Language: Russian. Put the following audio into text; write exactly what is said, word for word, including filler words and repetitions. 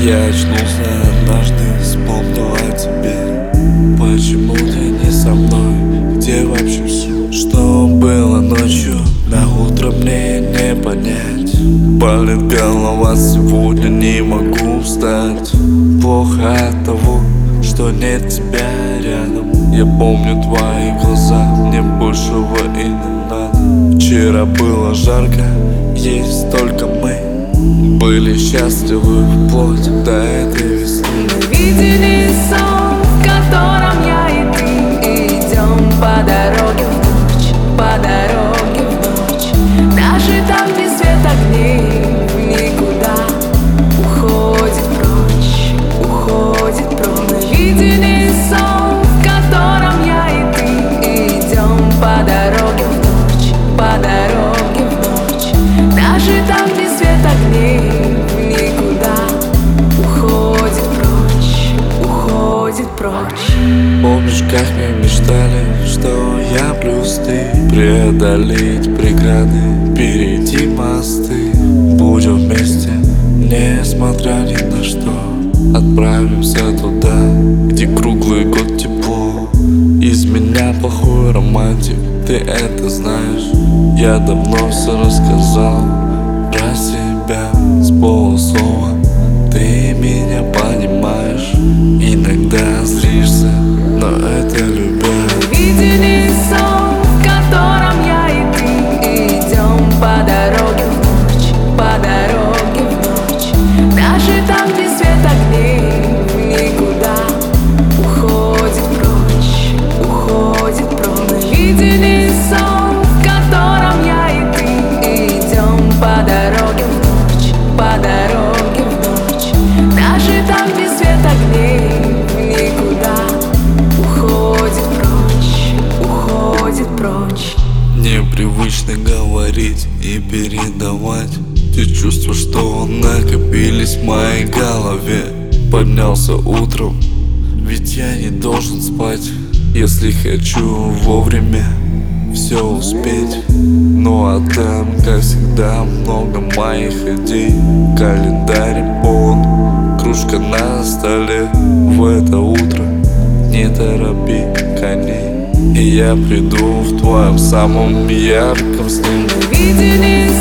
Я очнулся однажды, вспомнил о тебе. Почему ты не со мной? Где вообще все? Что было ночью? На утро мне не понять. Болит голова, сегодня не могу встать. Плохо от того, что нет тебя рядом. Я помню твои глаза, мне большего и не надо. Вчера было жарко, есть только мы. Были счастливы вплоть до этой весны. Мы видели сон, в котором я и ты идем по дороге в ночь, по дороге в ночь. Даже там, где свет огней в никуда уходит прочь, уходит прочь. Мы видели сон, в котором я и ты идем по дороге в ночь, по дороге в ночь. Даже там, где свет огней в никуда уходит прочь, уходит прочь. Помнишь, как мы мечтали, что я плюс ты, преодолеть преграды, перейти мосты. Будем вместе, несмотря ни на что. Отправимся туда, где круглый год тепло. Из меня плохой романтик, ты это знаешь. Я давно все рассказал про себя с полуслова. Ты меня понимаешь, иногда злишься, но это любовь. Мы видели сон, в котором я и ты идем по дороге в ночь, по дороге в ночь. Даже там, где свет огней в никуда уходит прочь, уходит прочь. Мы видели сон, в котором я и ты идем по дороге в ночь, по дороге в ночь. Даже там, где свет огней в никуда уходит прочь, уходит прочь. Непривычно говорить и передавать те чувства, что накопились в моей голове. Поднялся утром, ведь я не должен спать, если хочу вовремя все успеть. Ну а там, как всегда, много моих идей. Календарь полон, кружка на столе. В это утро не торопи коней, и я приду в твоем самом ярком сне. Мы видели